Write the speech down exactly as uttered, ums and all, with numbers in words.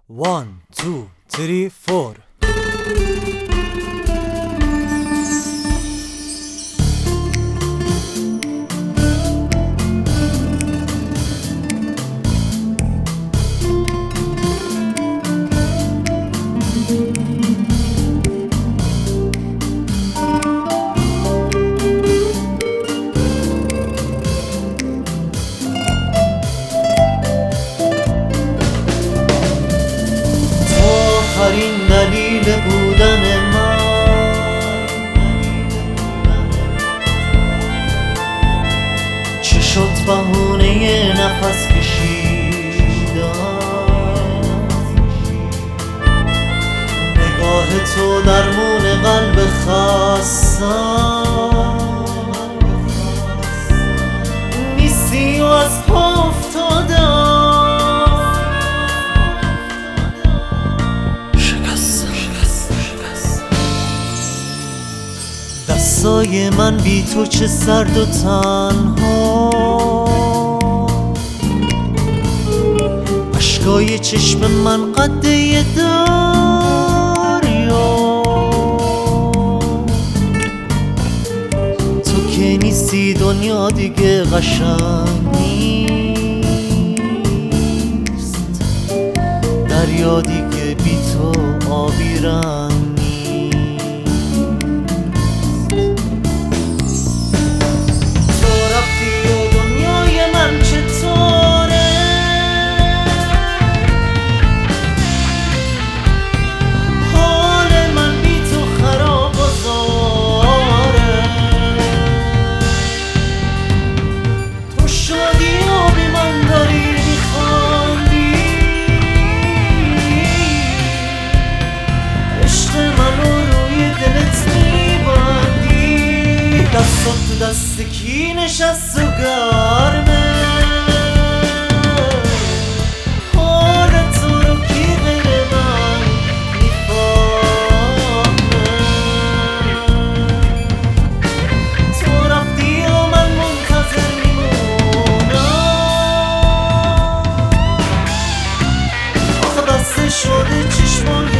One, two, three, four. آخرین دلیل بودن من چه شد بهونه نفس کشیدن؟ نگاه تو درمون قلب خستم نیستی و از پا افتادم. دستای من بی تو چه سرد و تنها، اشکای چشم من قده دریا. تو که نیستی دنیا دیگه قشنگ نیست، دریا دیگه بی تو آبی رنگ. دستات تو دست کی نشست و گرمه؟ حال تو رو کی غیر من میفهمه؟ تو رفتی و من منتظر میمونم، آخه بسته شده چشمان